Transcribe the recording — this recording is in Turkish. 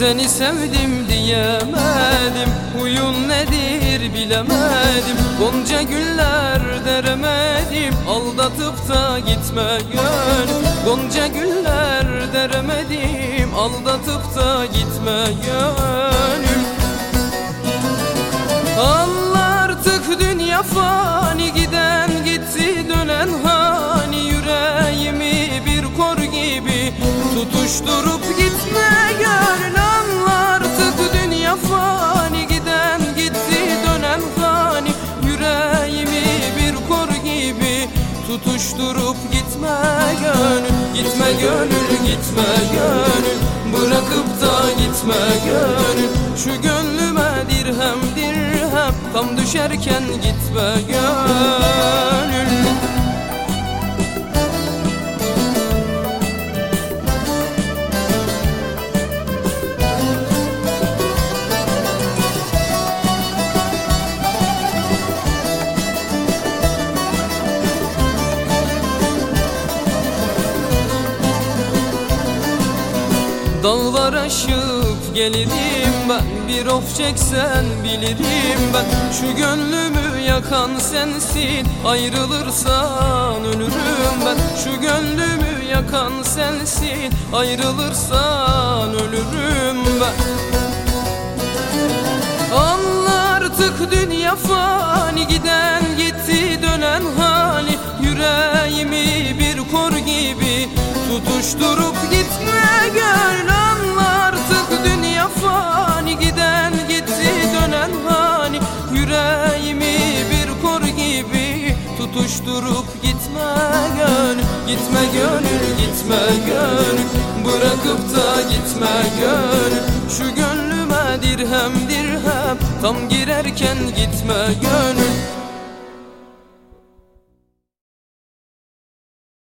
Seni sevdim diyemedim, huyun nedir bilemedim. Gonca güller deremedim, aldatıp da gitme gönül. Gonca güller deremedim, aldatıp da gitme gönül. Allah artık dünya fani, giden gitti dönen hani. Yüreğimi bir kor gibi tutuşturup gitme gönül. Allah artık dünya fani, giden gitti dönen hani. Yüreğimi bir kor gibi tutuşturup gitme gönül. Gitme gönül, gitme gönül, bırakıp da gitme gönül. Şu gönlüme dirhem dirhem tam düşerken gitme gönül. Dağlar aşıp gelirim ben, bir of çeksen bilirim ben. Şu gönlümü yakan sensin, ayrılırsan ölürüm ben. Şu gönlümü yakan sensin, ayrılırsan ölürüm ben. Allah artık dünya fani, giden gitti dönen hani. Yüreğimi bir kor gibi tutuşturup gitme gönül. Allah artık dünya fani, giden gitti dönen hani. Yüreğimi bir kor gibi tutuşturup gitme gönül. Gitme gönül, gitme gönül, bırakıp da gitme gönül. Şu gönlüme dirhem dirhem tam girerken gitme gönül.